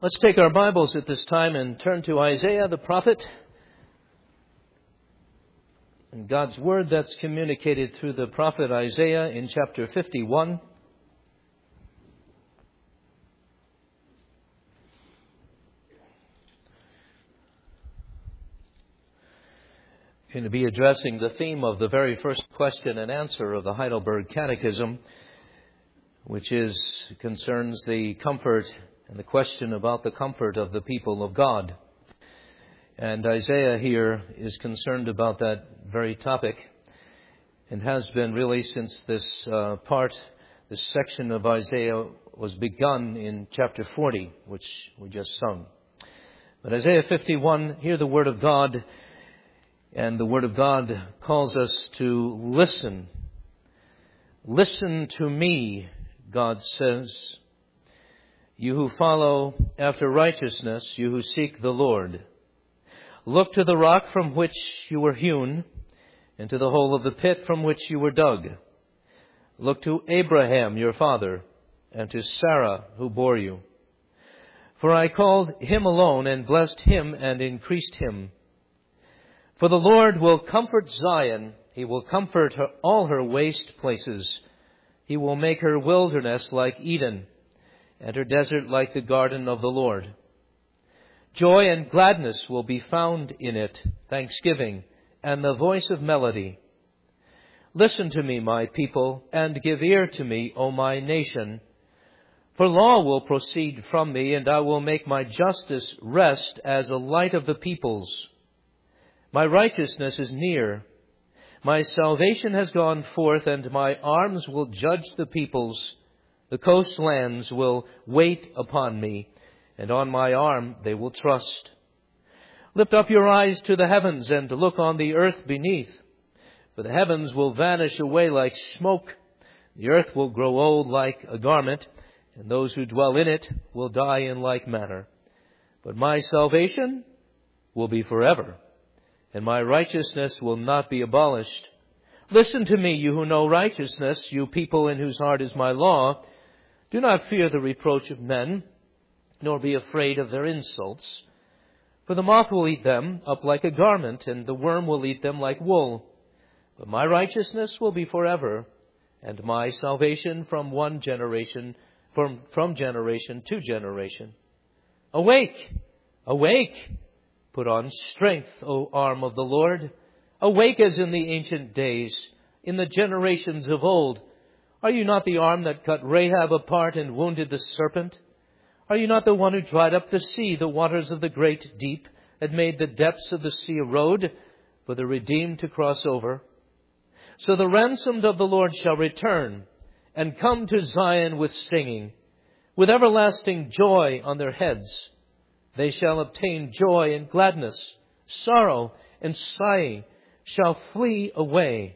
Let's take our Bibles at this time and turn to Isaiah the prophet and God's Word that's communicated through the prophet Isaiah in chapter 51. I'm going to be addressing the theme of the very first question and answer of the Heidelberg Catechism, which concerns the comfort and the question about the comfort of the people of God. And Isaiah here is concerned about that very topic and has been really since this section of Isaiah was begun in chapter 40, which we just sung. But Isaiah 51, hear the Word of God, and the Word of God calls us to listen. Listen to me, God says. You who follow after righteousness, you who seek the Lord. Look to the rock from which you were hewn, and to the hole of the pit from which you were dug. Look to Abraham your father, and to Sarah who bore you. For I called him alone, and blessed him, and increased him. For the Lord will comfort Zion, He will comfort all her waste places. He will make her wilderness like Eden, and her desert like the garden of the Lord. Joy and gladness will be found in it, thanksgiving, and the voice of melody. Listen to me, my people, and give ear to me, O my nation. For law will proceed from me, and I will make my justice rest as a light of the peoples. My righteousness is near. My salvation has gone forth, and my arms will judge the peoples. The coastlands will wait upon me, and on my arm they will trust. Lift up your eyes to the heavens and look on the earth beneath. For the heavens will vanish away like smoke. The earth will grow old like a garment, and those who dwell in it will die in like manner. But my salvation will be forever, and my righteousness will not be abolished. Listen to me, you who know righteousness, you people in whose heart is my law. Do not fear the reproach of men, nor be afraid of their insults. For the moth will eat them up like a garment, and the worm will eat them like wool. But my righteousness will be forever, and my salvation from generation to generation. Awake! Awake! Put on strength, O arm of the Lord. Awake as in the ancient days, in the generations of old. Are you not the arm that cut Rahab apart and wounded the serpent? Are you not the one who dried up the sea, the waters of the great deep, and made the depths of the sea a road for the redeemed to cross over? So the ransomed of the Lord shall return and come to Zion with singing, with everlasting joy on their heads. They shall obtain joy and gladness. Sorrow and sighing shall flee away.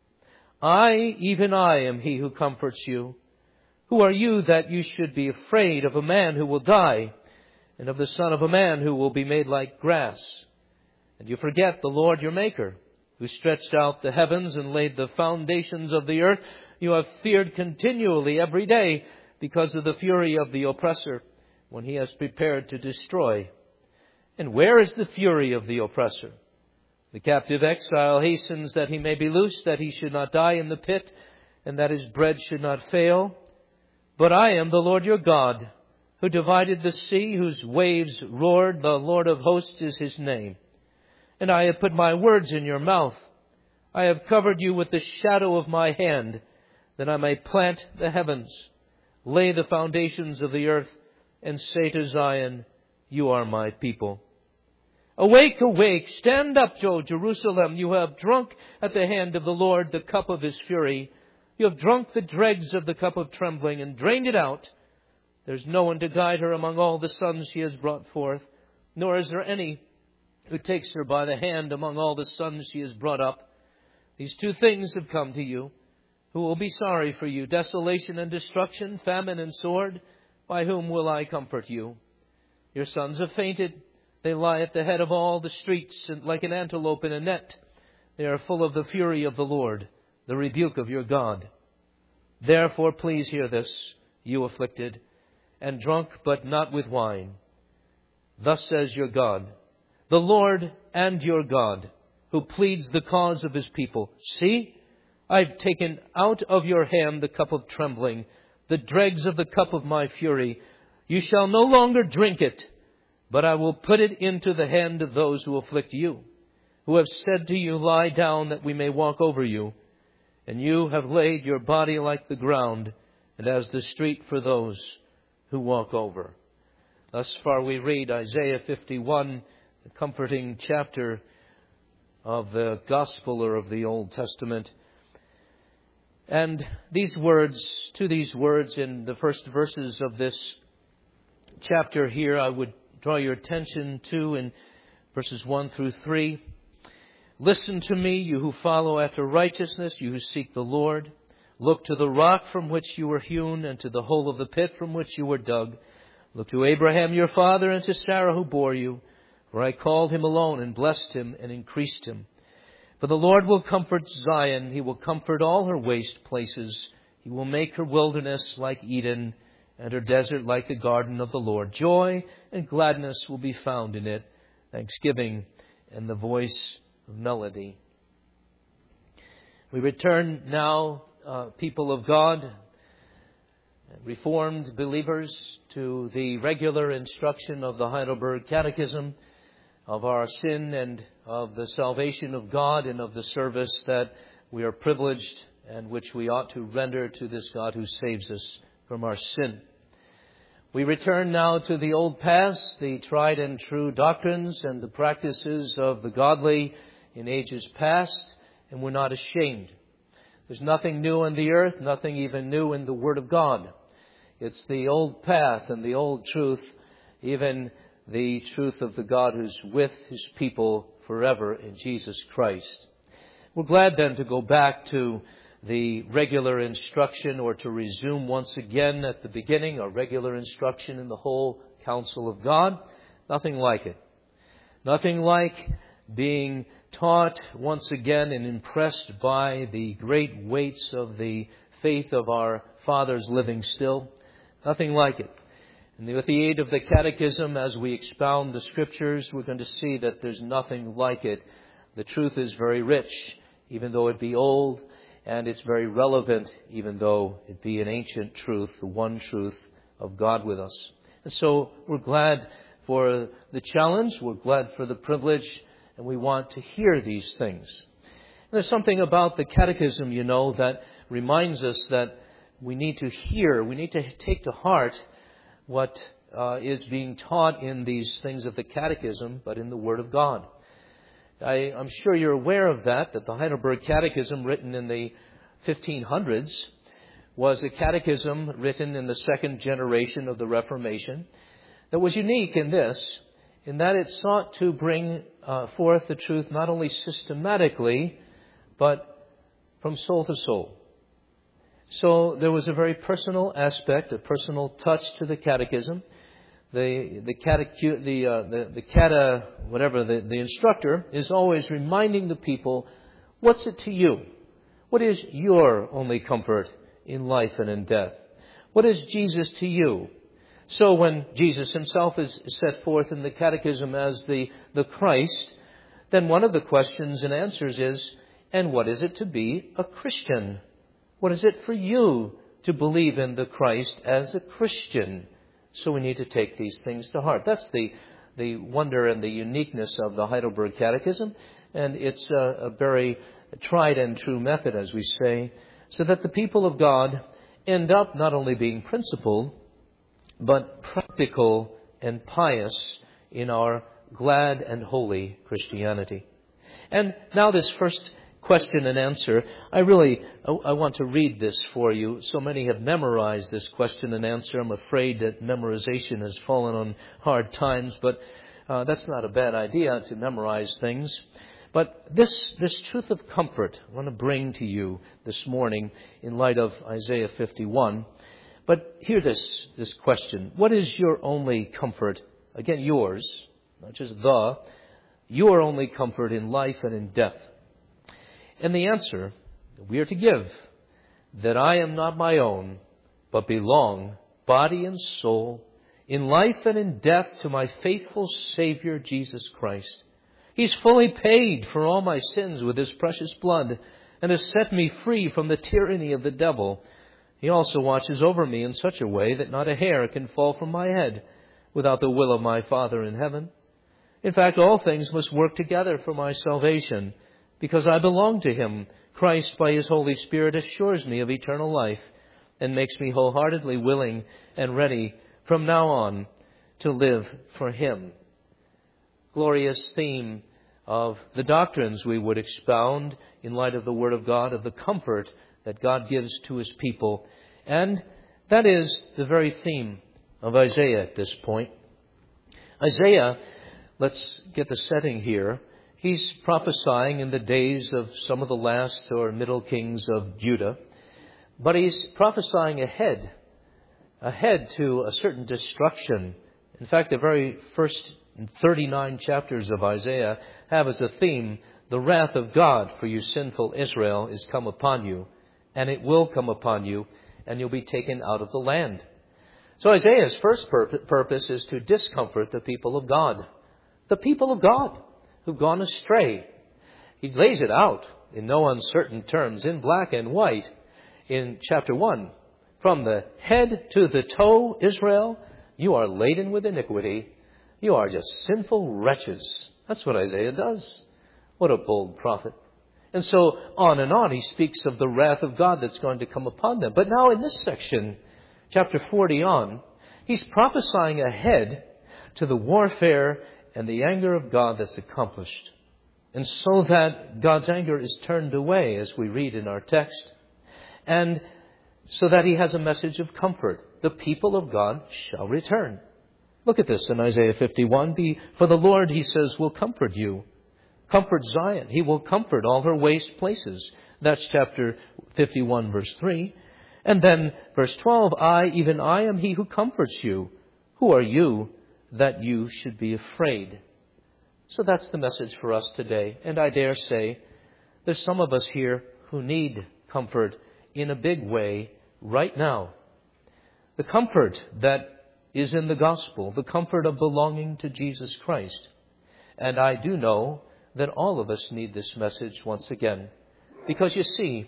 I, even I, am He who comforts you. Who are you that you should be afraid of a man who will die, and of the son of a man who will be made like grass? And you forget the Lord your Maker, who stretched out the heavens and laid the foundations of the earth. You have feared continually every day because of the fury of the oppressor, when he has prepared to destroy. And where is the fury of the oppressor? The captive exile hastens that he may be loosed, that he should not die in the pit, and that his bread should not fail. But I am the Lord your God, who divided the sea, whose waves roared. The Lord of hosts is His name. And I have put my words in your mouth. I have covered you with the shadow of my hand, that I may plant the heavens, lay the foundations of the earth, and say to Zion, you are my people. Awake, awake, stand up, O Jerusalem. You have drunk at the hand of the Lord the cup of His fury. You have drunk the dregs of the cup of trembling and drained it out. There's no one to guide her among all the sons she has brought forth, nor is there any who takes her by the hand among all the sons she has brought up. These two things have come to you. Who will be sorry for you? Desolation and destruction, famine and sword. By whom will I comfort you? Your sons have fainted. They lie at the head of all the streets, like an antelope in a net. They are full of the fury of the Lord, the rebuke of your God. Therefore, please hear this, you afflicted, and drunk, but not with wine. Thus says your God, the Lord and your God, who pleads the cause of His people. See, I've taken out of your hand the cup of trembling, the dregs of the cup of my fury. You shall no longer drink it, but I will put it into the hand of those who afflict you, who have said to you, lie down that we may walk over you. And you have laid your body like the ground, and as the street for those who walk over. Thus far we read Isaiah 51, the comforting chapter of the Gospel or of the Old Testament. And these words in the first verses of this chapter here, I would draw your attention to in verses 1 through 3. Listen to me, you who follow after righteousness, you who seek the Lord. Look to the rock from which you were hewn, and to the hole of the pit from which you were dug. Look to Abraham your father, and to Sarah who bore you. For I called him alone, and blessed him, and increased him. For the Lord will comfort Zion. He will comfort all her waste places. He will make her wilderness like Eden, and her desert like the garden of the Lord. Joy and gladness will be found in it, thanksgiving and the voice of melody. We return now, people of God, Reformed believers, to the regular instruction of the Heidelberg Catechism of our sin and of the salvation of God and of the service that we are privileged and which we ought to render to this God who saves us from our sin. We return now to the old past, the tried and true doctrines and the practices of the godly in ages past, and we're not ashamed. There's nothing new on the earth, nothing even new in the Word of God. It's the old path and the old truth, even the truth of the God who's with His people forever in Jesus Christ. We're glad then to go back to the regular instruction, or to resume once again at the beginning our regular instruction in the whole counsel of God. Nothing like it. Nothing like being taught once again and impressed by the great weights of the faith of our fathers living still. Nothing like it. And with the aid of the Catechism, as we expound the Scriptures, we're going to see that there's nothing like it. The truth is very rich, even though it be old, and it's very relevant, even though it be an ancient truth, the one truth of God with us. And so we're glad for the challenge, we're glad for the privilege, and we want to hear these things. And there's something about the Catechism, that reminds us that we need to hear, we need to take to heart what is being taught in these things of the Catechism, but in the Word of God. I'm sure you're aware of that the Heidelberg Catechism, written in the 1500s, was a catechism written in the second generation of the Reformation that was unique in that it sought to bring forth the truth not only systematically, but from soul to soul. So there was a very personal aspect, a personal touch to the catechism. The instructor is always reminding the people, what's it to you? What is your only comfort in life and in death? What is Jesus to you? So when Jesus Himself is set forth in the Catechism as the Christ, then one of the questions and answers is, and what is it to be a Christian? What is it for you to believe in the Christ as a Christian? So we need to take these things to heart. That's the wonder and the uniqueness of the Heidelberg Catechism. And it's a very tried and true method, as we say, so that the people of God end up not only being principled, but practical and pious in our glad and holy Christianity. And now this first question and answer, I want to read this for you. So many have memorized this question and answer. I'm afraid that memorization has fallen on hard times, but that's not a bad idea to memorize things. But this truth of comfort I want to bring to you this morning in light of Isaiah 51. But hear this question. What is your only comfort? Again, yours, not just your only comfort in life and in death. And the answer that we are to give, that I am not my own, but belong, body and soul, in life and in death to my faithful Savior, Jesus Christ. He's fully paid for all my sins with His precious blood and has set me free from the tyranny of the devil. He also watches over me in such a way that not a hair can fall from my head without the will of my Father in heaven. In fact, all things must work together for my salvation because I belong to Him. Christ, by His Holy Spirit, assures me of eternal life and makes me wholeheartedly willing and ready from now on to live for Him. Glorious theme of the doctrines we would expound in light of the Word of God, of the comfort that God gives to His people. And that is the very theme of Isaiah at this point. Isaiah, let's get the setting here. He's prophesying in the days of some of the last or middle kings of Judah. But he's prophesying ahead to a certain destruction. In fact, the very first 39 chapters of Isaiah have as a theme, the wrath of God for you sinful Israel is come upon you, and it will come upon you, and you'll be taken out of the land. So Isaiah's first purpose is to discomfort the people of God. The people of God who've gone astray. He lays it out in no uncertain terms, in black and white, in chapter 1. From the head to the toe, Israel, you are laden with iniquity. You are just sinful wretches. That's what Isaiah does. What a bold prophet. And so on he speaks of the wrath of God that's going to come upon them. But now in this section, chapter 40 on, he's prophesying ahead to the warfare and the anger of God that's accomplished. And so that God's anger is turned away, as we read in our text. And so that He has a message of comfort. The people of God shall return. Look at this in Isaiah 51. For the Lord, He says, will comfort you. Comfort Zion. He will comfort all her waste places. That's chapter 51, verse 3. And then verse 12, even I am He who comforts you. Who are you that you should be afraid? So that's the message for us today. And I dare say there's some of us here who need comfort in a big way right now. The comfort that is in the gospel, the comfort of belonging to Jesus Christ. And I do know that all of us need this message once again. Because you see,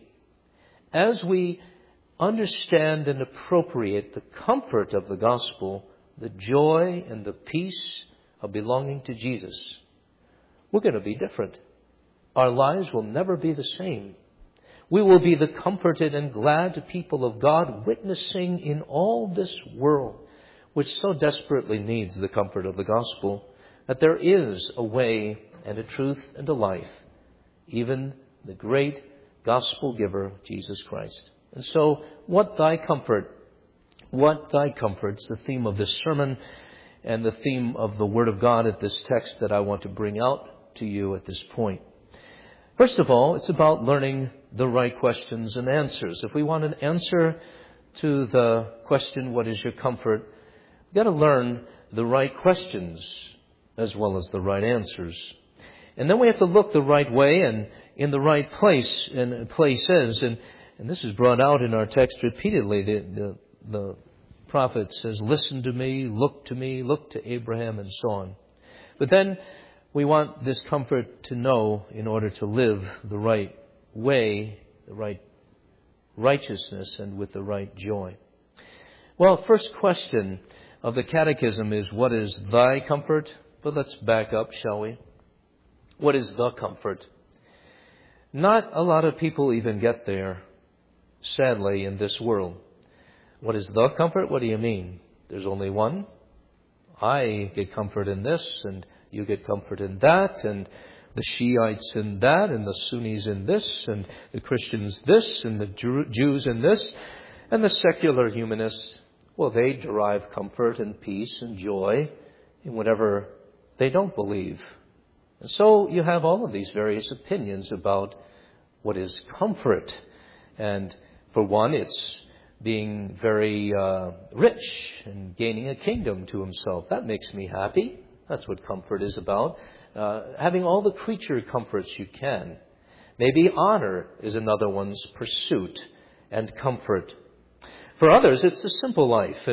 as we understand and appropriate the comfort of the gospel, the joy and the peace of belonging to Jesus, we're going to be different. Our lives will never be the same. We will be the comforted and glad people of God, witnessing in all this world, which so desperately needs the comfort of the gospel, that there is a way and a truth and a life, even the great gospel giver, Jesus Christ. And so, what thy comfort's the theme of this sermon and the theme of the Word of God at this text that I want to bring out to you at this point. First of all, it's about learning the right questions and answers. If we want an answer to the question, what is your comfort? We've got to learn the right questions as well as the right answers. And then we have to look the right way and in the right place and places. And this is brought out in our text repeatedly. The prophet says, listen to me, look to Abraham, and so on. But then we want this comfort to know in order to live the right way, the right righteousness, and with the right joy. Well, first question of the catechism is, what is thy comfort? But let's back up, shall we? What is the comfort? Not a lot of people even get there, sadly, in this world. What is the comfort? What do you mean? There's only one. I get comfort in this, and you get comfort in that, and the Shiites in that, and the Sunnis in this, and the Christians this, and the Jews in this, and the secular humanists. Well, they derive comfort and peace and joy in whatever they don't believe. And so you have all of these various opinions about what is comfort. And for one, it's being very rich and gaining a kingdom to himself. That makes me happy. That's what comfort is about. Having all the creature comforts you can. Maybe honor is another one's pursuit and comfort. For others, it's the simple life and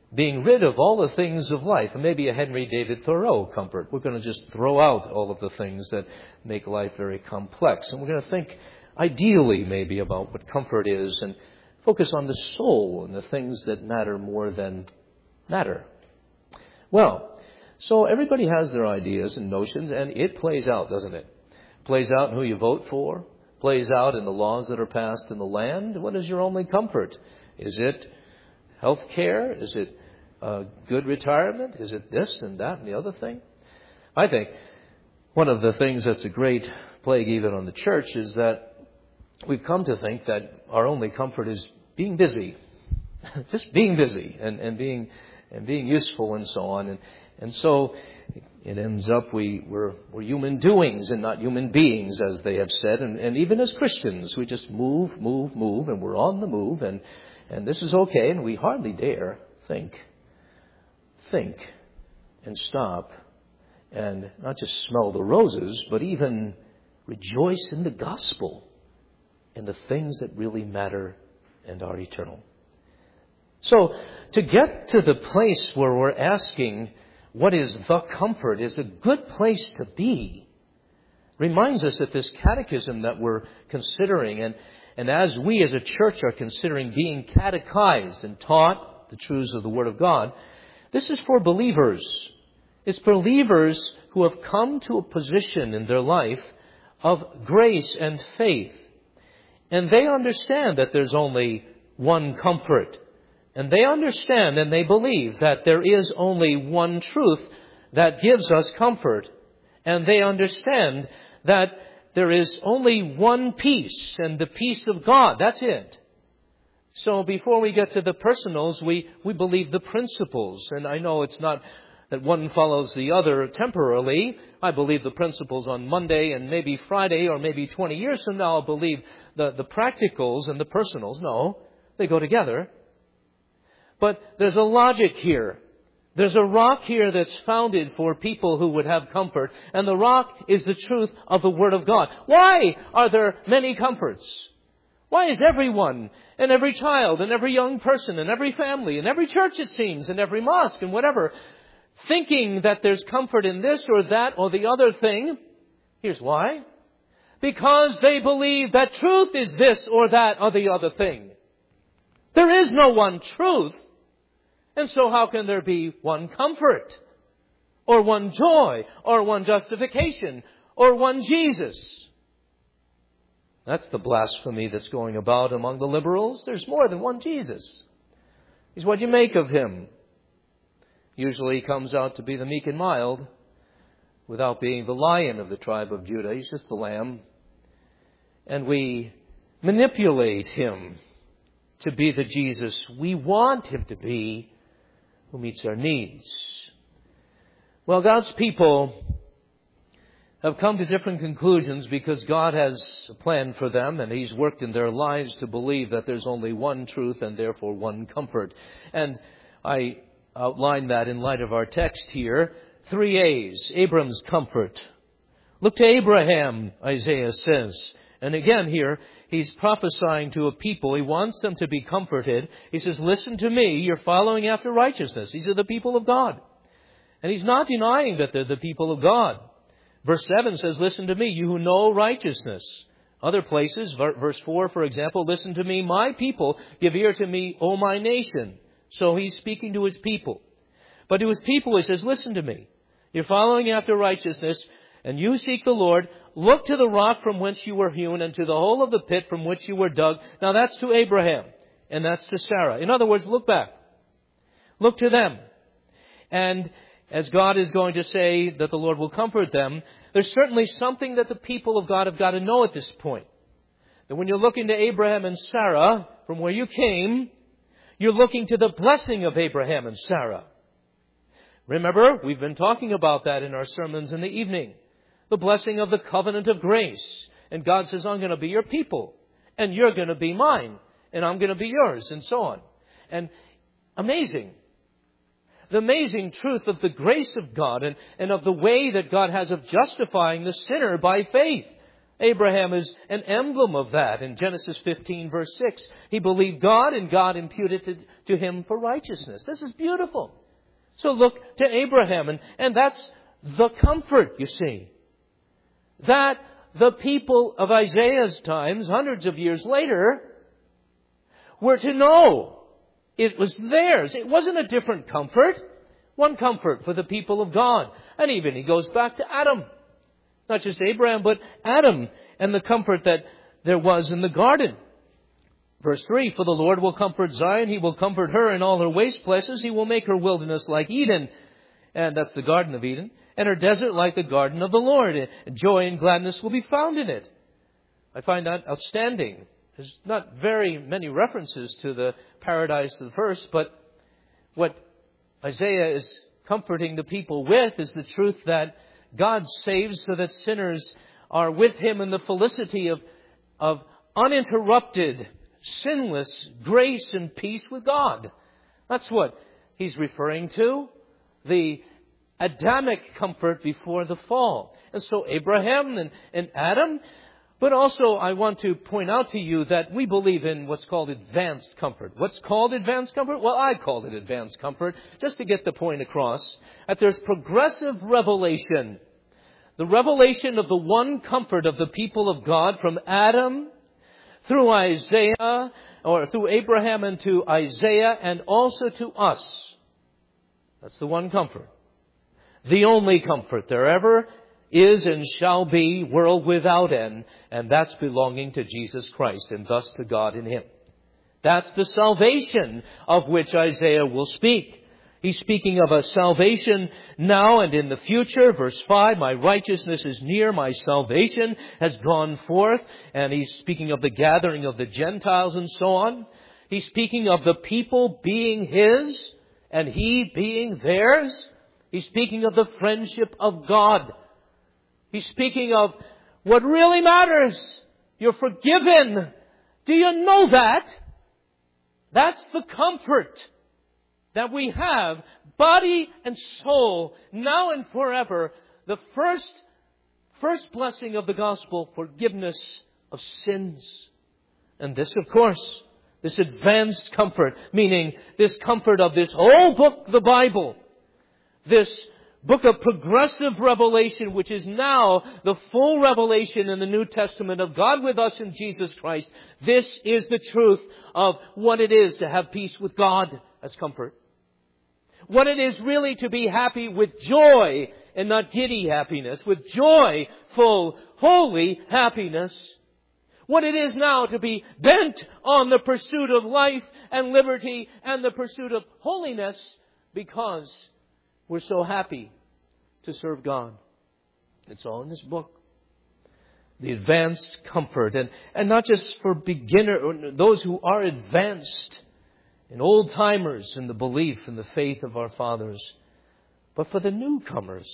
being rid of all the things of life, and maybe a Henry David Thoreau comfort. We're going to just throw out all of the things that make life very complex. And we're going to think ideally maybe about what comfort is and focus on the soul and the things that matter more than matter. Well, so everybody has their ideas and notions, and it plays out, doesn't it? Plays out in who you vote for, plays out in the laws that are passed in the land. What is your only comfort? Is it health care? Is it good retirement? Is it this and that and the other thing? I think one of the things that's a great plague even on the church is that we've come to think that our only comfort is being busy. Just being busy and being useful and so on. And so it ends up we're human doings and not human beings, as they have said. And even as Christians, we just move, and we're on the move. And this is okay, and we hardly dare think and stop and not just smell the roses, but even rejoice in the gospel and the things that really matter and are eternal. So to get to the place where we're asking what is the comfort is a good place to be. Reminds us that this catechism that we're considering, and as we as a church are considering being catechized and taught the truths of the Word of God, this is for believers. It's for believers who have come to a position in their life of grace and faith. And they understand that there's only one comfort. And they understand and they believe that there is only one truth that gives us comfort. And they understand that there is only one peace, and the peace of God. That's it. So before we get to the personals, we believe the principles. And I know it's not that one follows the other temporarily. I believe the principles on Monday and maybe Friday or maybe 20 years from now I'll believe the practicals and the personals. No, they go together. But there's a logic here. There's a rock here that's founded for people who would have comfort. And the rock is the truth of the Word of God. Why are there many comforts? Why is everyone and every child and every young person and every family and every church, it seems, and every mosque and whatever, thinking that there's comfort in this or that or the other thing? Here's why. Because they believe that truth is this or that or the other thing. There is no one truth. And so how can there be one comfort? Or one joy? Or one justification? Or one Jesus? That's the blasphemy that's going about among the liberals. There's more than one Jesus. He's what you make of Him. Usually He comes out to be the meek and mild without being the lion of the tribe of Judah. He's just the lamb. And we manipulate Him to be the Jesus we want Him to be, who meets our needs. Well, God's people have come to different conclusions because God has a plan for them, and He's worked in their lives to believe that there's only one truth and therefore one comfort. And I outline that in light of our text here. 3 A's. Abram's comfort. Look to Abraham, Isaiah says. And again here, he's prophesying to a people. He wants them to be comforted. He says, listen to me. You're following after righteousness. These are the people of God. And he's not denying that they're the people of God. Verse 7 says, listen to me, you who know righteousness. Other places, verse 4, for example, listen to me, my people, give ear to me, O my nation. So he's speaking to his people. But to his people he says, listen to me. You're following after righteousness, and you seek the Lord. Look to the rock from whence you were hewn, and to the hole of the pit from which you were dug. Now that's to Abraham, and that's to Sarah. In other words, look back. Look to them. And as God is going to say that the Lord will comfort them, there's certainly something that the people of God have got to know at this point. That when you're looking to Abraham and Sarah, from where you came, you're looking to the blessing of Abraham and Sarah. Remember, we've been talking about that in our sermons in the evening. The blessing of the covenant of grace. And God says, I'm going to be your people. And you're going to be mine. And I'm going to be yours. And so on. And amazing. The amazing truth of the grace of God and of the way that God has of justifying the sinner by faith. Abraham is an emblem of that. In Genesis 15, verse 6, he believed God, and God imputed it to him for righteousness. This is beautiful. So look to Abraham, and that's the comfort, you see. That the people of Isaiah's times, hundreds of years later, were to know it was theirs. It wasn't a different comfort. One comfort for the people of God. And even he goes back to Adam. Not just Abraham, but Adam and the comfort that there was in the garden. Verse 3, for the Lord will comfort Zion. He will comfort her in all her waste places. He will make her wilderness like Eden. And that's the Garden of Eden. And her desert like the garden of the Lord. And joy and gladness will be found in it. I find that outstanding. There's not very many references to the paradise of the verse, but what Isaiah is comforting the people with is the truth that God saves so that sinners are with Him in the felicity of uninterrupted, sinless grace and peace with God. That's what he's referring to. The Adamic comfort before the fall. And so Abraham and Adam. But also I want to point out to you that we believe in what's called advanced comfort. What's called advanced comfort? Well, I called it advanced comfort just to get the point across. That there's progressive revelation. The revelation of the one comfort of the people of God from Adam through Isaiah, or through Abraham and to Isaiah, and also to us. That's the one comfort. The only comfort there ever is and shall be, world without end, and that's belonging to Jesus Christ and thus to God in Him. That's the salvation of which Isaiah will speak. He's speaking of a salvation now and in the future. Verse 5, my righteousness is near, my salvation has gone forth. And he's speaking of the gathering of the Gentiles and so on. He's speaking of the people being His and He being theirs. He's speaking of the friendship of God. He's speaking of what really matters. You're forgiven. Do you know that? That's the comfort that we have, body and soul, now and forever. The first blessing of the gospel, forgiveness of sins. And this, of course, this advanced comfort, meaning this comfort of this whole book, the Bible, this book of progressive revelation, which is now the full revelation in the New Testament of God with us in Jesus Christ. This is the truth of what it is to have peace with God as comfort. What it is really to be happy with joy and not giddy happiness, with joyful, holy happiness. What it is now to be bent on the pursuit of life and liberty and the pursuit of holiness because we're so happy to serve God. It's all in this book. The advanced comfort. And not just for those who are advanced and old-timers in the belief and the faith of our fathers, but for the newcomers.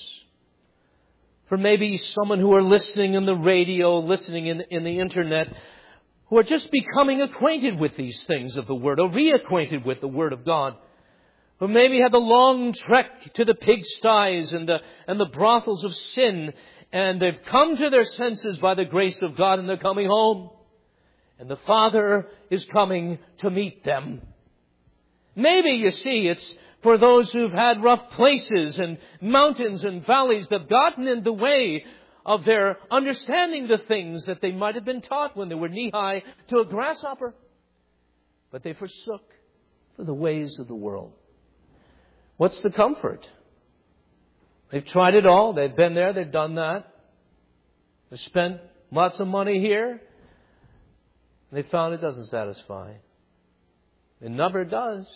For maybe someone who are listening in the radio, listening in the internet, who are just becoming acquainted with these things of the Word, or reacquainted with the Word of God. Who maybe had the long trek to the pigsties and the brothels of sin, and they've come to their senses by the grace of God, and they're coming home. And the Father is coming to meet them. Maybe, you see, it's for those who've had rough places and mountains and valleys that have gotten in the way of their understanding the things that they might have been taught when they were knee-high to a grasshopper. But they forsook for the ways of the world. What's the comfort? They've tried it all. They've been there. They've done that. They've spent lots of money here. They found it doesn't satisfy. It never does.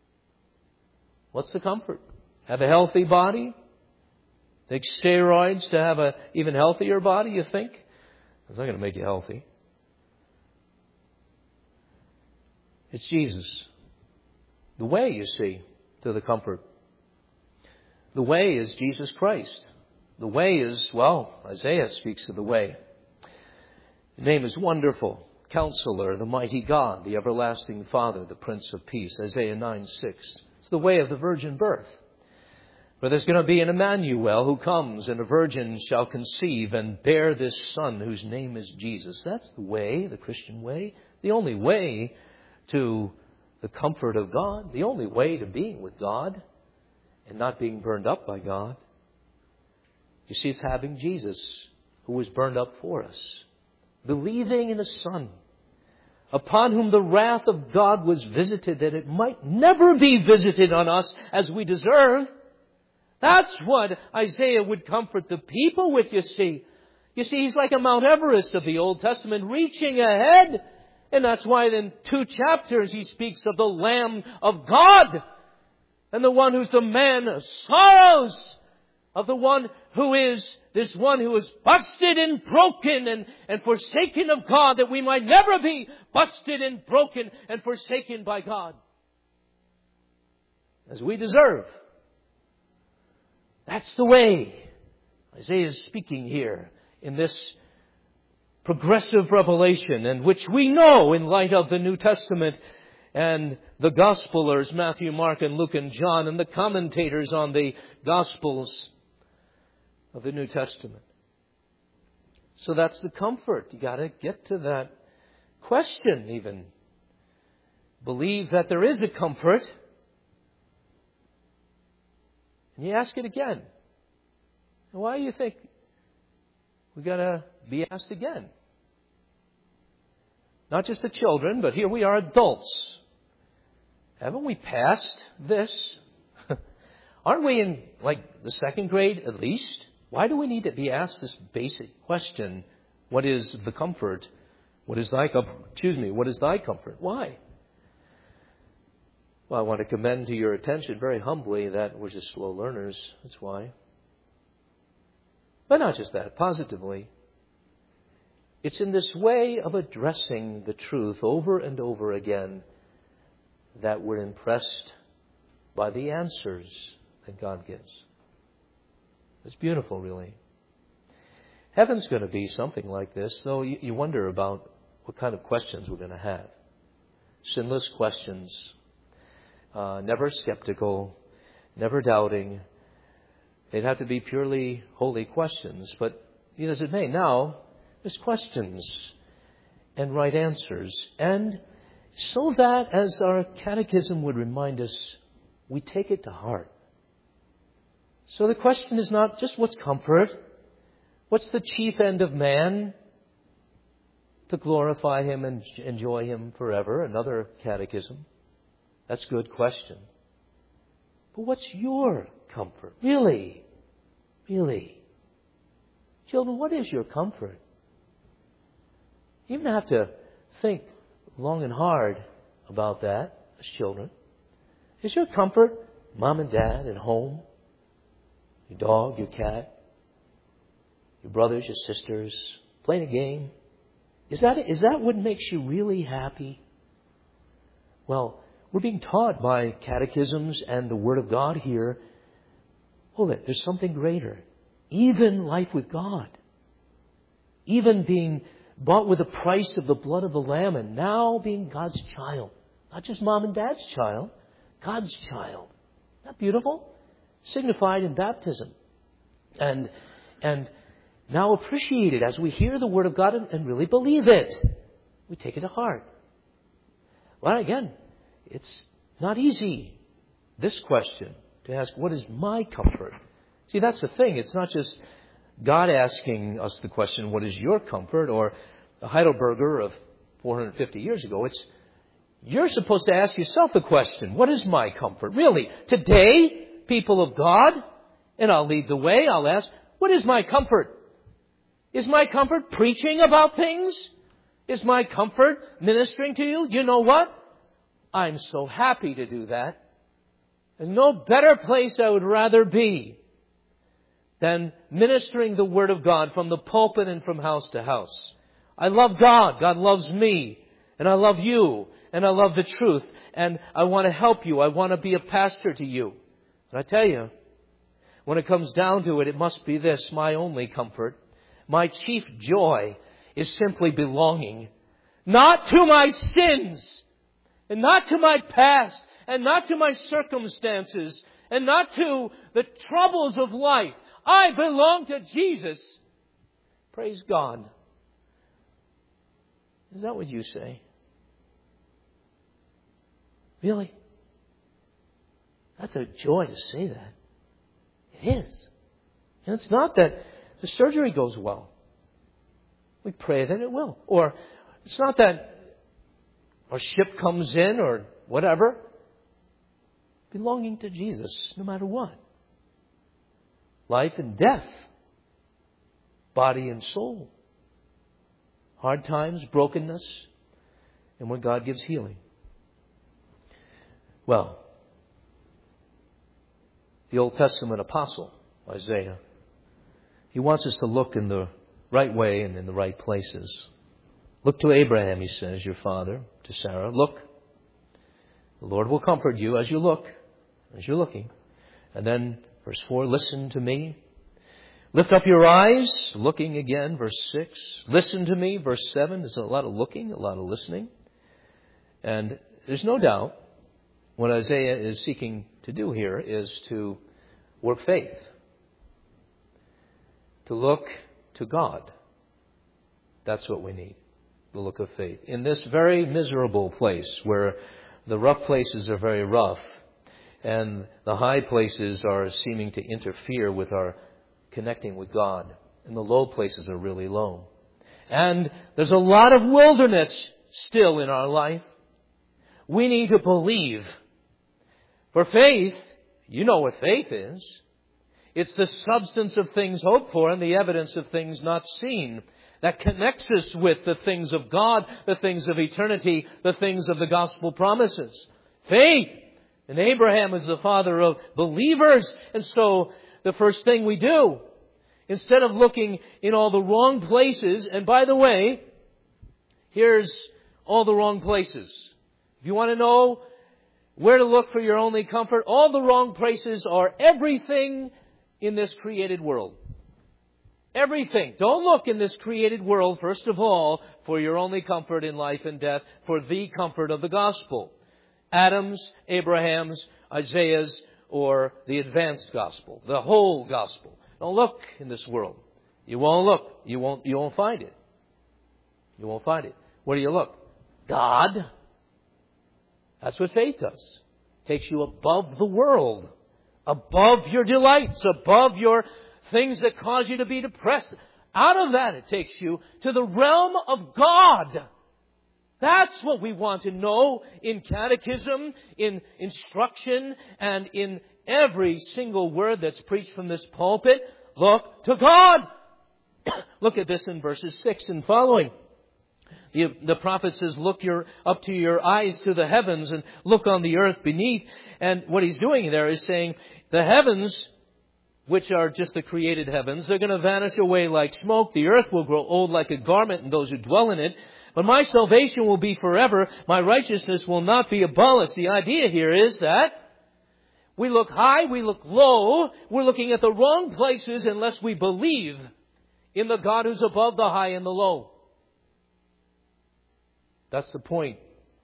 What's the comfort? Have a healthy body? Take steroids to have an even healthier body, you think? It's not going to make you healthy. It's Jesus. The way, you see, to the comfort. The way is Jesus Christ. The way is, well, Isaiah speaks of the way. The name is Wonderful, Counselor, the Mighty God, the Everlasting Father, the Prince of Peace. Isaiah 9:6. It's the way of the virgin birth. For there's going to be an Emmanuel who comes, and a virgin shall conceive and bear this son whose name is Jesus. That's the way, the Christian way, the only way to the comfort of God, the only way to being with God and not being burned up by God. You see, it's having Jesus who was burned up for us, believing in the Son, upon whom the wrath of God was visited, that it might never be visited on us as we deserve. That's what Isaiah would comfort the people with, you see. You see, he's like a Mount Everest of the Old Testament, reaching ahead. And that's why in 2 chapters he speaks of the Lamb of God, and the one who's the man of sorrows, of the one who is this one who is busted and broken and forsaken of God, that we might never be busted and broken and forsaken by God as we deserve. That's the way Isaiah is speaking here in this progressive revelation, and which we know in light of the New Testament and the Gospelers, Matthew, Mark, and Luke, and John, and the commentators on the Gospels of the New Testament. So that's the comfort. You got to get to that question even. Believe that there is a comfort. And you ask it again. Why do you think we got to be asked again? Not just the children, but here we are adults. Haven't we passed this? Aren't we in like the second grade at least? Why do we need to be asked this basic question? What is the comfort? What is thy comfort? Why? Well, I want to commend to your attention very humbly that we're just slow learners. That's why. But not just that, positively. It's in this way of addressing the truth over and over again that we're impressed by the answers that God gives. It's beautiful, really. Heaven's going to be something like this, though you wonder about what kind of questions we're going to have. Sinless questions. Never skeptical, never doubting. They'd have to be purely holy questions. But as it may, now there's questions and right answers. And so that, as our catechism would remind us, we take it to heart. So the question is not just what's comfort, what's the chief end of man? To glorify Him and enjoy Him forever. Another catechism. That's a good question. But what's your comfort? Really? Really? Children, what is your comfort? You even have to think long and hard about that as children. Is your comfort mom and dad at home? Your dog, your cat? Your brothers, your sisters? Playing a game? Is that what makes you really happy? Well, we're being taught by catechisms and the Word of God here, there's something greater. Even life with God. Even being bought with the price of the blood of the Lamb, and now being God's child. Not just mom and dad's child, God's child. Isn't that beautiful? Signified in baptism. And now appreciated as we hear the Word of God and really believe it. We take it to heart. Well, again, it's not easy, this question, to ask, what is my comfort? See, that's the thing. It's not just God asking us the question, what is your comfort? Or the Heidelberger of 450 years ago. You're supposed to ask yourself the question, what is my comfort? Really, today, people of God, and I'll lead the way, I'll ask, what is my comfort? Is my comfort preaching about things? Is my comfort ministering to you? You know what? I'm so happy to do that. There's no better place I would rather be than ministering the Word of God from the pulpit and from house to house. I love God. God loves me. And I love you. And I love the truth. And I want to help you. I want to be a pastor to you. And I tell you, when it comes down to it, it must be this, my only comfort. My chief joy is simply belonging, not to my sins, and not to my past, and not to my circumstances, and not to the troubles of life. I belong to Jesus. Praise God. Is that what you say? Really? That's a joy to say that. It is. And it's not that the surgery goes well. We pray that it will. Or it's not that our ship comes in or whatever. Belonging to Jesus, no matter what. Life and death. Body and soul. Hard times, brokenness, and when God gives healing. Well, the Old Testament apostle, Isaiah, he wants us to look in the right way and in the right places. Look to Abraham, he says, your father, to Sarah. Look, the Lord will comfort you as you look, as you're looking. And then, verse 4, listen to me. Lift up your eyes, looking again, verse 6. Listen to me, verse 7. There's a lot of looking, a lot of listening. And there's no doubt what Isaiah is seeking to do here is to work faith. To look to God. That's what we need, the look of faith. In this very miserable place where the rough places are very rough and the high places are seeming to interfere with our connecting with God, and the low places are really low. And there's a lot of wilderness still in our life. We need to believe. For faith, you know what faith is. It's the substance of things hoped for and the evidence of things not seen. That connects us with the things of God, the things of eternity, the things of the gospel promises. Faith. And Abraham is the father of believers. And so the first thing we do, instead of looking in all the wrong places, and by the way, here's all the wrong places. If you want to know where to look for your only comfort, all the wrong places are everything in this created world. Everything. Don't look in this created world, first of all, for your only comfort in life and death, for the comfort of the gospel. Adam's, Abraham's, Isaiah's, or the advanced gospel, the whole gospel. Don't look in this world. You won't look. You won't find it. You won't find it. Where do you look? God. That's what faith does. Takes you above the world, above your delights, above your things that cause you to be depressed. Out of that, it takes you to the realm of God. That's what we want to know in catechism, in instruction, and in every single word that's preached from this pulpit. Look to God. Look at this in verses 6 and following. The prophet says, look up to your eyes to the heavens and look on the earth beneath. And what he's doing there is saying the heavens, which are just the created heavens, they're going to vanish away like smoke. The earth will grow old like a garment and those who dwell in it. But my salvation will be forever. My righteousness will not be abolished. The idea here is that we look high, we look low. We're looking at the wrong places unless we believe in the God who's above the high and the low. That's the point.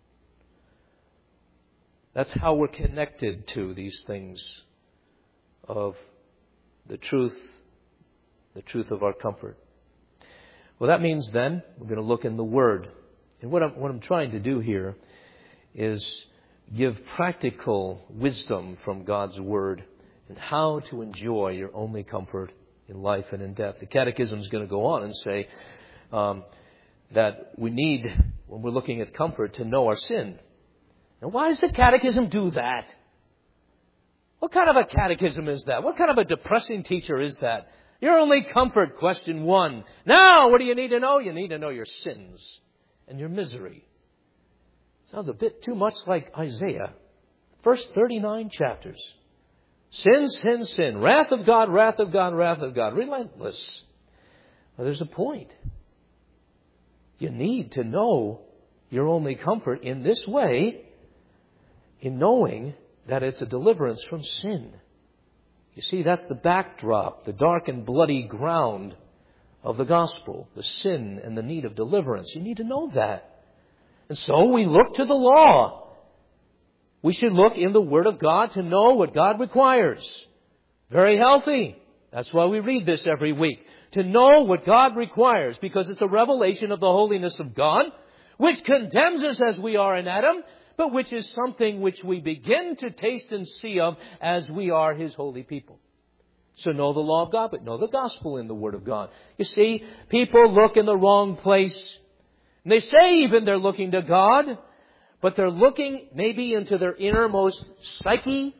That's how we're connected to these things of the truth of our comfort. Well, that means then we're going to look in the Word. And what I'm trying to do here is give practical wisdom from God's Word and how to enjoy your only comfort in life and in death. The Catechism is going to go on and say that we need, when we're looking at comfort, to know our sin. Now, why does the Catechism do that? What kind of a catechism is that? What kind of a depressing teacher is that? Your only comfort, question 1. Now, what do you need to know? You need to know your sins and your misery. Sounds a bit too much like Isaiah. First 39 chapters. Sin, sin, sin. Wrath of God, wrath of God, wrath of God. Relentless. Well, there's a point. You need to know your only comfort in this way, in knowing that it's a deliverance from sin. You see, that's the backdrop, the dark and bloody ground of the gospel, the sin and the need of deliverance. You need to know that. And so we look to the law. We should look in the Word of God to know what God requires. Very healthy. That's why we read this every week. To know what God requires, because it's a revelation of the holiness of God, which condemns us as we are in Adam, but which is something which we begin to taste and see of as we are His holy people. So know the law of God, but know the gospel in the Word of God. You see, people look in the wrong place. And they say even they're looking to God, but they're looking maybe into their innermost psyche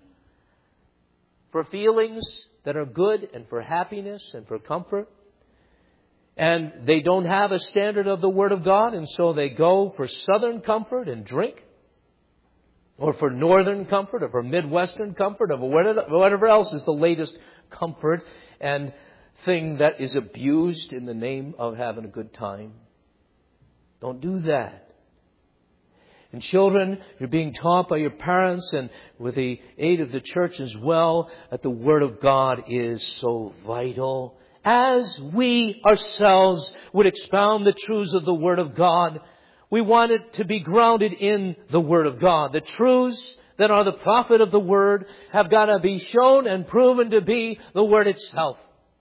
for feelings that are good and for happiness and for comfort. And they don't have a standard of the Word of God, and so they go for southern comfort and drink, or for northern comfort, or for Midwestern comfort, or whatever else is the latest comfort and thing that is abused in the name of having a good time. Don't do that. And children, you're being taught by your parents and with the aid of the church as well that the Word of God is so vital. As we ourselves would expound the truths of the Word of God, we want it to be grounded in the Word of God. The truths that are the profit of the Word have got to be shown and proven to be the Word itself.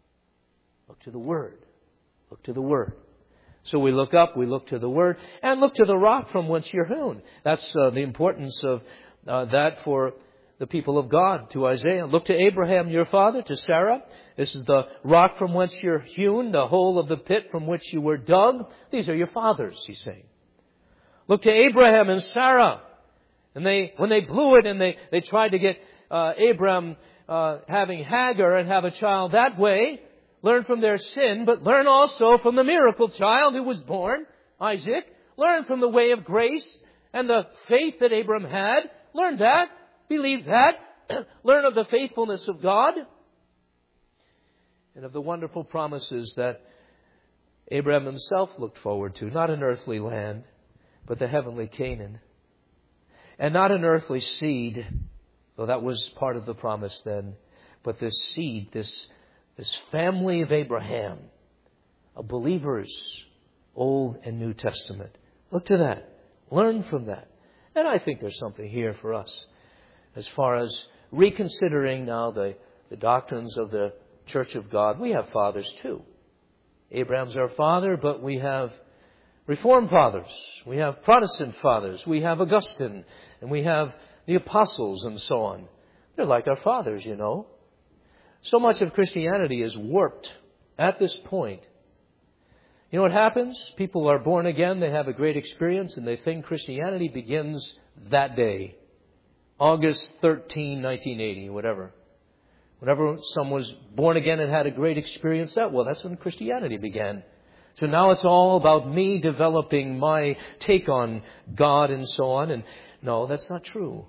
Look to the Word. Look to the Word. So we look up, we look to the Word, and look to the rock from whence you're hewn. That's the importance of that for the people of God. To Isaiah, look to Abraham, your father, to Sarah. This is the rock from whence you're hewn, the hole of the pit from which you were dug. These are your fathers, he's saying. Look to Abraham and Sarah. And when they blew it and they tried to get Abraham having Hagar and have a child that way, learn from their sin, but learn also from the miracle child who was born, Isaac. Learn from the way of grace and the faith that Abraham had. Learn that. Believe that. Learn of the faithfulness of God and of the wonderful promises that Abraham himself looked forward to. Not an earthly land, but the heavenly Canaan. And not an earthly seed, though that was part of the promise then, but this seed, this family of Abraham, of believers, Old and New Testament. Look to that. Learn from that. And I think there's something here for us as far as reconsidering now the doctrines of the Church of God. We have fathers too. Abraham's our father, but we have Reformed fathers. We have Protestant fathers. We have Augustine. And we have the apostles and so on. They're like our fathers, you know. So much of Christianity is warped at this point. You know what happens? People are born again, they have a great experience, and they think Christianity begins that day. August 13, 1980, whatever. Whenever someone was born again and had a great experience, that's when Christianity began. So now it's all about me developing my take on God and so on. And no, that's not true.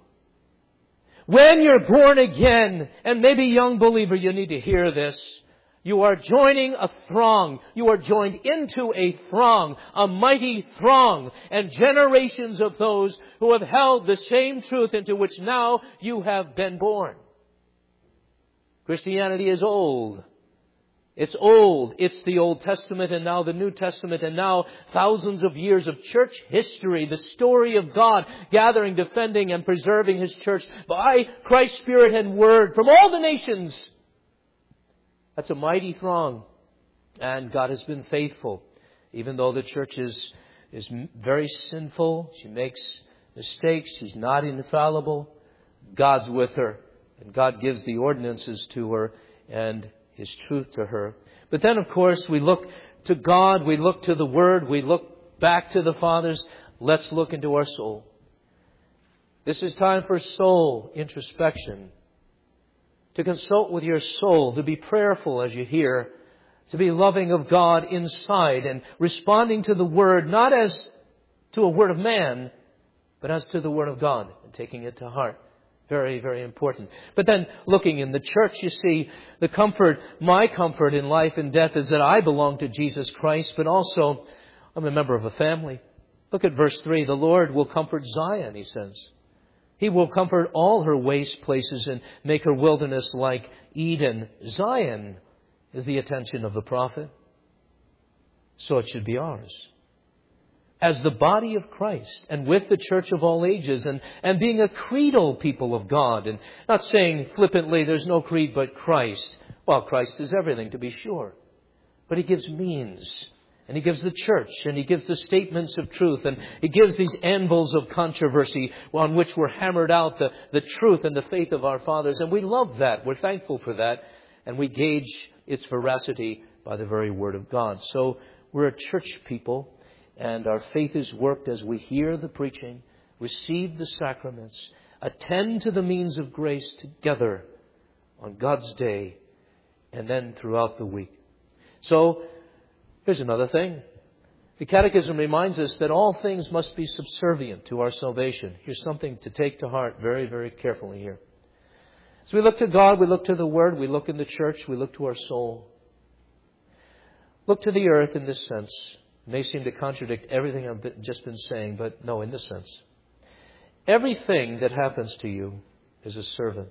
When you're born again, and maybe young believer, you need to hear this. You are joining a throng. You are joined into a throng, a mighty throng, and generations of those who have held the same truth into which now you have been born. Christianity is old. It's old. It's the Old Testament and now the New Testament and now thousands of years of church history. The story of God gathering, defending and preserving His church by Christ's Spirit and Word from all the nations. That's a mighty throng. And God has been faithful. Even though the church is very sinful, she makes mistakes, she's not infallible, God's with her. And God gives the ordinances to her and His truth to her. But then, of course, we look to God, we look to the Word, we look back to the fathers. Let's look into our soul. This is time for soul introspection. To consult with your soul, to be prayerful as you hear, to be loving of God inside and responding to the Word, not as to a word of man, but as to the Word of God and taking it to heart. Very, very important. But then looking in the church, you see, the comfort, my comfort in life and death is that I belong to Jesus Christ, but also I'm a member of a family. Look at verse 3. The Lord will comfort Zion, He says. He will comfort all her waste places and make her wilderness like Eden. Zion is the attention of the prophet. So it should be ours. as the body of Christ and with the church of all ages and being a creedal people of God, and not saying flippantly there's no creed but Christ. Well, Christ is everything, to be sure. But He gives means, and He gives the church, and He gives the statements of truth, and He gives these anvils of controversy on which we're hammered out the truth and the faith of our fathers. And we love that. We're thankful for that. And we gauge its veracity by the very Word of God. So we're a church people, and our faith is worked as we hear the preaching, receive the sacraments, attend to the means of grace together on God's day, and then throughout the week. So, here's another thing. The Catechism reminds us that all things must be subservient to our salvation. Here's something to take to heart very, very carefully here. As we look to God, we look to the Word, we look in the church, we look to our soul. Look to the earth in this sense. It may seem to contradict everything I've just been saying, but no, in this sense. Everything that happens to you is a servant.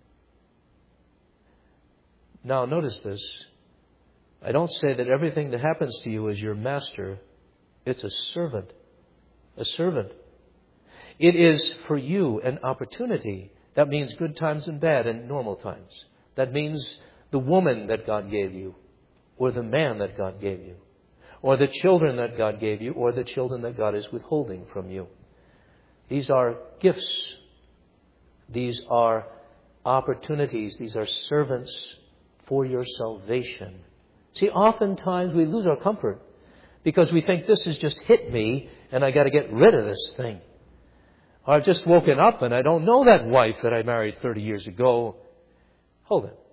Now, notice this. I don't say that everything that happens to you is your master. It's a servant. A servant. It is for you an opportunity. That means good times and bad and normal times. That means the woman that God gave you, or the man that God gave you, or the children that God gave you, or the children that God is withholding from you. These are gifts. These are opportunities. These are servants for your salvation. See, oftentimes we lose our comfort because we think this has just hit me and I got to get rid of this thing. Or I've just woken up and I don't know that wife that I married 30 years ago. Hold it.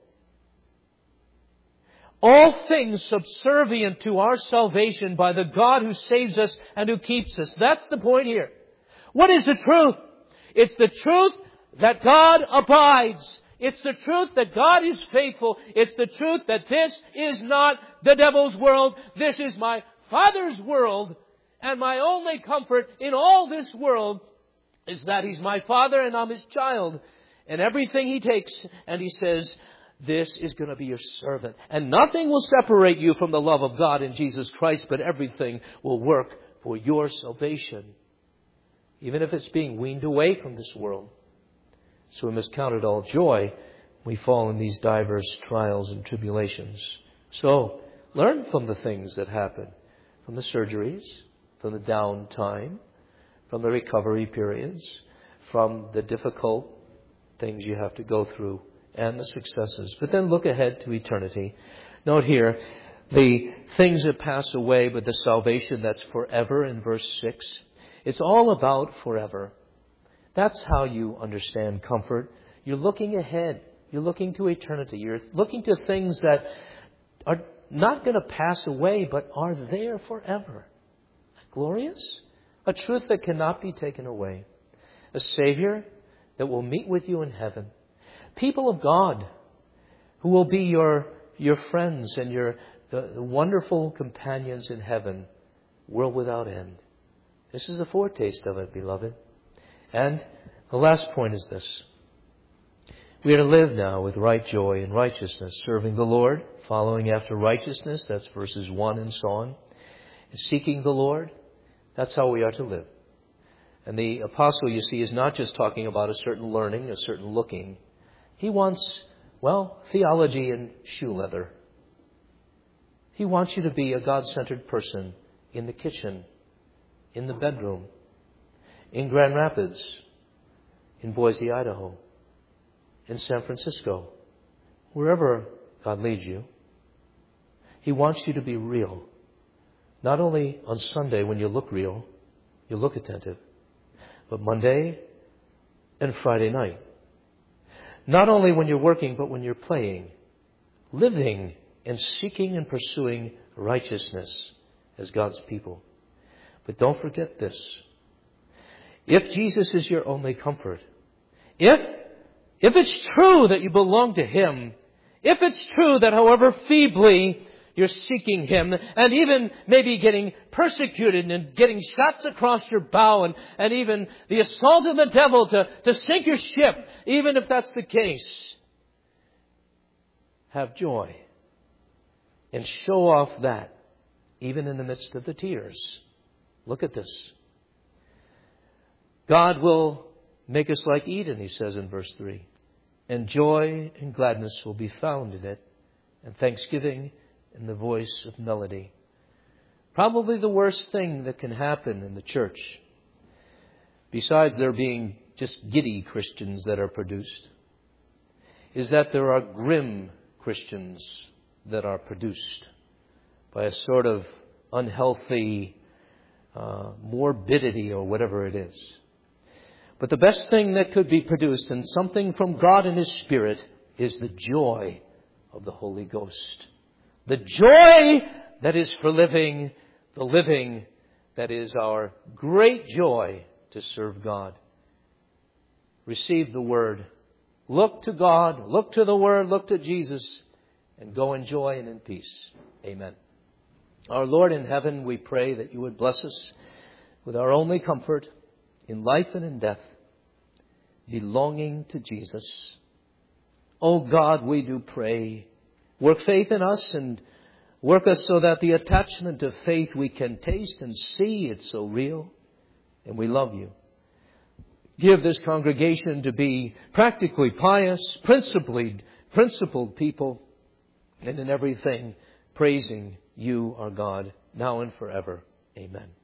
All things subservient to our salvation by the God who saves us and who keeps us. That's the point here. What is the truth? It's the truth that God abides. It's the truth that God is faithful. It's the truth that this is not the devil's world. This is my Father's world. And my only comfort in all this world is that He's my Father and I'm His child. And everything He takes and He says, this is going to be your servant. And nothing will separate you from the love of God in Jesus Christ, but everything will work for your salvation. Even if it's being weaned away from this world. So we must count it all joy when we fall in these diverse trials and tribulations. So, learn from the things that happen. From the surgeries, from the downtime, from the recovery periods, from the difficult things you have to go through, and the successes. But then look ahead to eternity. Note here, the things that pass away, but the salvation that's forever in verse 6. It's all about forever. That's how you understand comfort. You're looking ahead. You're looking to eternity. You're looking to things that are not going to pass away, but are there forever. Glorious? A truth that cannot be taken away. A Savior that will meet with you in heaven. People of God who will be your friends and the wonderful companions in heaven, world without end. This is a foretaste of it, beloved. And the last point is this. We are to live now with right joy and righteousness, serving the Lord, following after righteousness. That's verses 1 and so on. And seeking the Lord. That's how we are to live. And the apostle, you see, is not just talking about a certain learning, a certain looking. He wants, theology and shoe leather. He wants you to be a God-centered person in the kitchen, in the bedroom, in Grand Rapids, in Boise, Idaho, in San Francisco, wherever God leads you. He wants you to be real. Not only on Sunday when you look real, you look attentive, but Monday and Friday night. Not only when you're working, but when you're playing, living and seeking and pursuing righteousness as God's people. But don't forget this. If Jesus is your only comfort, if it's true that you belong to Him, if it's true that however feebly you're seeking Him, and even maybe getting persecuted and getting shots across your bow, and even the assault of the devil to sink your ship, even if that's the case, have joy and show off that, even in the midst of the tears. Look at this. God will make us like Eden, he says in verse 3. And joy and gladness will be found in it, and thanksgiving in the voice of melody. Probably the worst thing that can happen in the church, besides there being just giddy Christians that are produced, is that there are grim Christians that are produced by a sort of unhealthy morbidity or whatever it is. But the best thing that could be produced, and something from God and His Spirit, is the joy of the Holy Ghost. The joy that is for living, the living that is our great joy to serve God. Receive the Word. Look to God, look to the Word, look to Jesus, and go in joy and in peace. Amen. Our Lord in heaven, we pray that you would bless us with our only comfort in life and in death, belonging to Jesus. Oh God, we do pray. Work faith in us and work us so that the attachment of faith we can taste and see it's so real, and we love you. Give this congregation to be practically pious, principled people, and in everything praising you, our God, now and forever. Amen.